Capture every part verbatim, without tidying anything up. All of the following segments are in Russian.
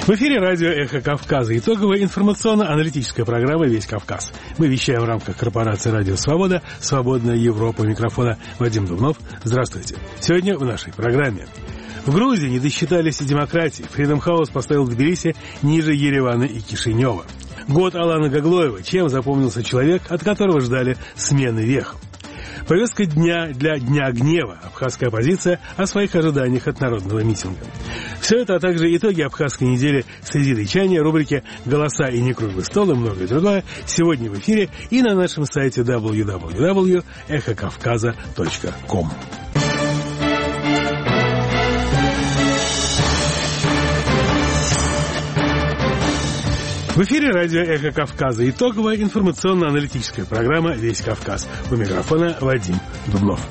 В эфире радио «Эхо Кавказа». Итоговая информационно-аналитическая программа «Весь Кавказ». Мы вещаем в рамках корпорации «Радио Свобода», «Свободная Европа». У микрофона Вадим Дубнов. Здравствуйте. Сегодня в нашей программе. В Грузии не досчитались демократии. Freedom House поставил Тбилиси ниже Еревана и Кишинева. Год Алана Гаглоева. Чем запомнился человек, от которого ждали смены вех? Повестка дня для Дня гнева. Абхазская оппозиция о своих ожиданиях от народного митинга. Все это, а также итоги абхазской недели среди датчане, рубрики «Голоса и не круглый стол» и многое другое сегодня в эфире и на нашем сайте дабл ю дабл ю дабл ю точка эхо кавказа точка ком. В эфире радио «Эхо Кавказа». Итоговая информационно-аналитическая программа «Весь Кавказ». У микрофона Вадим Дубнов.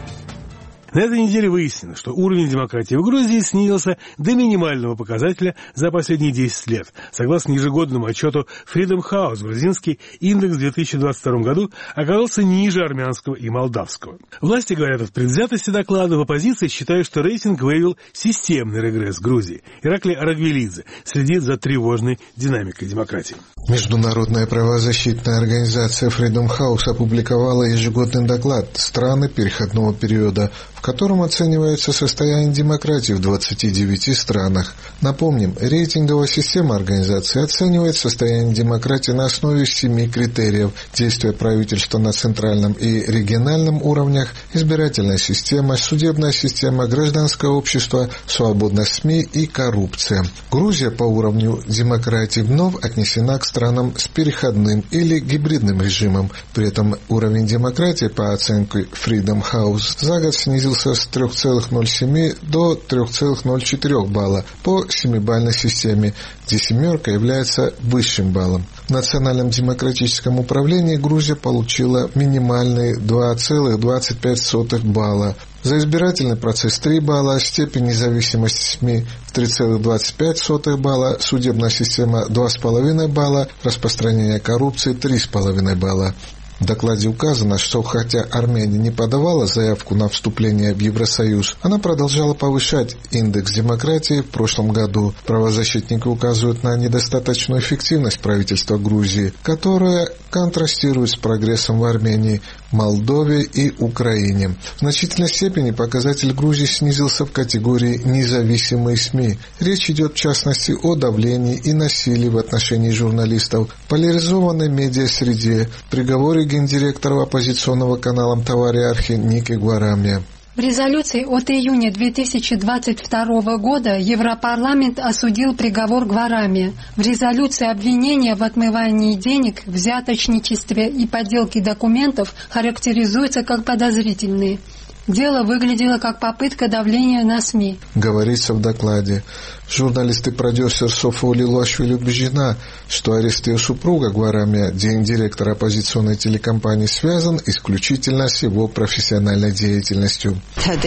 На этой неделе выяснилось, что уровень демократии в Грузии снизился до минимального показателя за последние десять лет. Согласно ежегодному отчету Freedom House, грузинский индекс в две тысячи двадцать втором году оказался ниже армянского и молдавского. Власти говорят о предвзятости доклада, в оппозиции считают, что рейтинг выявил системный регресс Грузии. Ираклий Арагвелидзе следит за тревожной динамикой демократии. Международная правозащитная организация Freedom House опубликовала ежегодный доклад «Страны переходного периода», в котором оценивается состояние демократии в двадцати девяти странах. Напомним, рейтинговая система организации оценивает состояние демократии на основе семи критериев: действия правительства на центральном и региональном уровнях, избирательная система, судебная система, гражданское общество, свободность СМИ и коррупция. Грузия по уровню демократии вновь отнесена к странам с переходным или гибридным режимом. При этом уровень демократии по оценке Freedom House за год снизился с три целых ноль семь до три целых ноль четыре балла по семибалльной системе, где семерка является высшим баллом. В Национальном демократическом управлении Грузия получила минимальные два целых двадцать пять сотых балла. За избирательный процесс три балла, степень независимости СМИ в три целых двадцать пять сотых балла, судебная система два целых пять десятых балла, распространение коррупции три целых пять десятых балла. В докладе указано, что хотя Армения не подавала заявку на вступление в Евросоюз, она продолжала повышать индекс демократии в прошлом году. Правозащитники указывают на недостаточную эффективность правительства Грузии, которая контрастирует с прогрессом в Армении, Молдове и Украине. В значительной степени показатель Грузии снизился в категории «независимые СМИ». Речь идет в частности о давлении и насилии в отношении журналистов, поляризованной медиасреде, приговоре гендиректора оппозиционного канала «Тавари Архи» Ники Гварамия. В резолюции от июня две тысячи двадцать второго года Европарламент осудил приговор Гварами. В резолюции обвинения в отмывании денег, взяточничестве и подделке документов характеризуются как подозрительные. Дело выглядело как попытка давления на СМИ. Говорится в докладе. Журналист и продюсер Софа Лилуашвили убеждена, что арест ее супруга Гварамия, директора оппозиционной телекомпании, связан исключительно с его профессиональной деятельностью.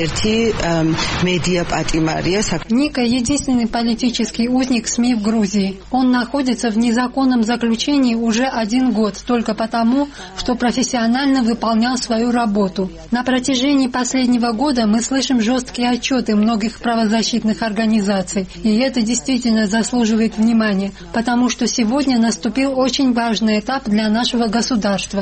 Ника – единственный политический узник СМИ в Грузии. Он находится в незаконном заключении уже один год, только потому, что профессионально выполнял свою работу. На протяжении последнего года мы слышим жесткие отчеты многих правозащитных организаций, и это действительно заслуживает внимания, потому что сегодня наступил очень важный этап для нашего государства.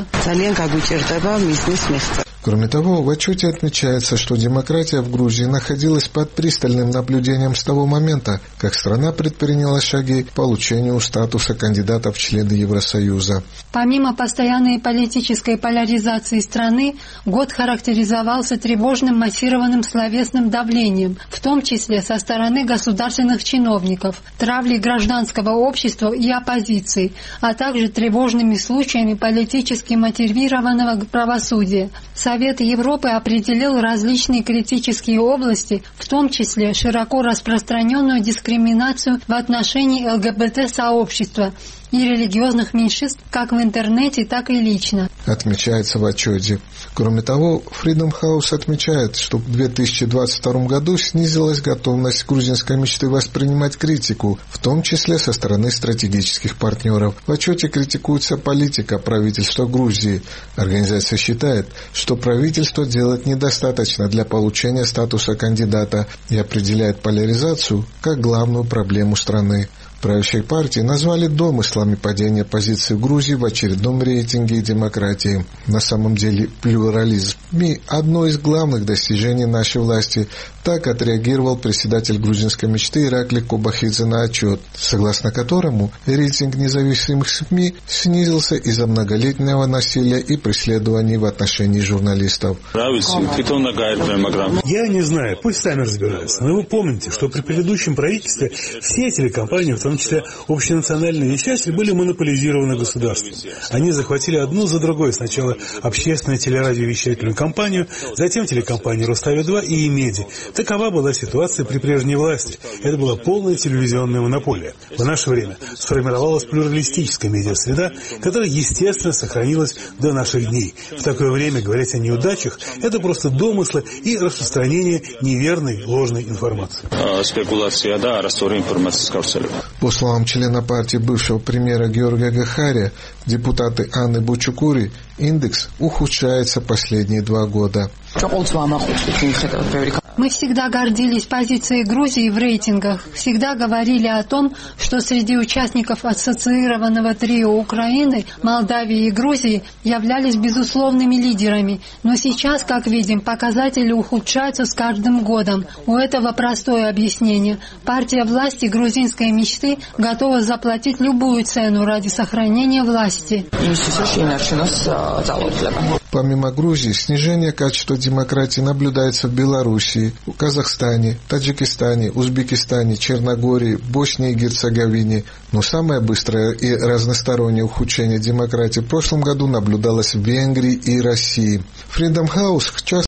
Кроме того, в отчете отмечается, что демократия в Грузии находилась под пристальным наблюдением с того момента, как страна предприняла шаги к получению статуса кандидата в члены Евросоюза. Помимо постоянной политической поляризации страны, год характеризовался тревожным массированным словесным давлением, в том числе со стороны государственных чиновников, травлей гражданского общества и оппозиции, а также тревожными случаями политически мотивированного правосудия. Совет Европы определил различные критические области, в том числе широко распространенную дискриминацию в отношении ЛГБТ-сообщества и религиозных меньшинств как в интернете, так и лично. Отмечается в отчете. Кроме того, Freedom House отмечает, что в две тысячи двадцать втором году снизилась готовность грузинской мечты воспринимать критику, в том числе со стороны стратегических партнеров. В отчете критикуется политика правительства Грузии. Организация считает, что правительство делает недостаточно для получения статуса кандидата и определяет поляризацию как главную проблему страны. правящей партии назвали домыслами падения позиции Грузии в очередном рейтинге демократии. На самом деле плюрализм СМИ – одно из главных достижений нашей власти. Так отреагировал председатель грузинской мечты Иракли Кобахидзе на отчет, согласно которому рейтинг независимых СМИ снизился из-за многолетнего насилия и преследований в отношении журналистов. Я не знаю, пусть сами разбираются. Но вы помните, что при предыдущем правительстве все телекомпании, в том числе общенациональные вещатели, были монополизированы государством. Они захватили одну за другой сначала общественную телерадиовещательную компанию, затем телекомпанию «Рустави-два» и «Имеди». Такова была ситуация при прежней власти. Это была полная телевизионная монополия. В наше время сформировалась плюралистическая медиасреда, которая, естественно, сохранилась до наших дней. В такое время говорить о неудачах – это просто домыслы и распространение неверной, ложной информации. По словам члена партии бывшего премьера Георгия Гахария, депутаты Анны Бучукури, индекс ухудшается последние два года. Мы всегда гордились позицией Грузии в рейтингах, всегда говорили о том, что среди участников ассоциированного трио Украины, Молдавии и Грузии являлись безусловными лидерами. Но сейчас, как видим, показатели ухудшаются с каждым годом. У этого простое объяснение. Партия власти грузинской мечты готова заплатить любую цену ради сохранения власти. Помимо Грузии, снижение качества демократии наблюдается в Белоруссии, Казахстане, Таджикистане, Узбекистане, Черногории, Боснии и Герцеговине. Но самое быстрое и разностороннее ухудшение демократии в прошлом году наблюдалось в Венгрии и России. Freedom House часто